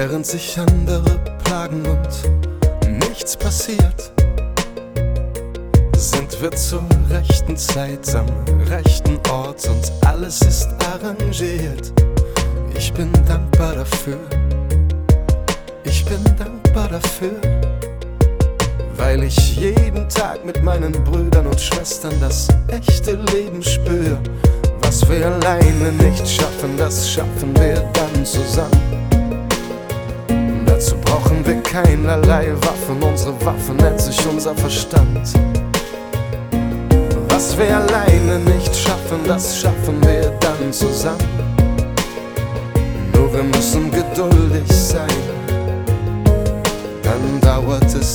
Während sich andere plagen und nichts passiert, sind wir zur rechten Zeit am rechten Ort und alles ist arrangiert. Ich bin dankbar dafür, ich bin dankbar dafür, weil ich jeden Tag mit meinen Brüdern und Schwestern das echte Leben spür. Was wir alleine nicht schaffen, das schaffen wir dann zusammen. Dazu brauchen wir keinerlei Waffen, unsere Waffe nennt sich unser Verstand. Was wir alleine nicht schaffen, das schaffen wir dann zusammen. Nur wir müssen geduldig sein, dann dauert es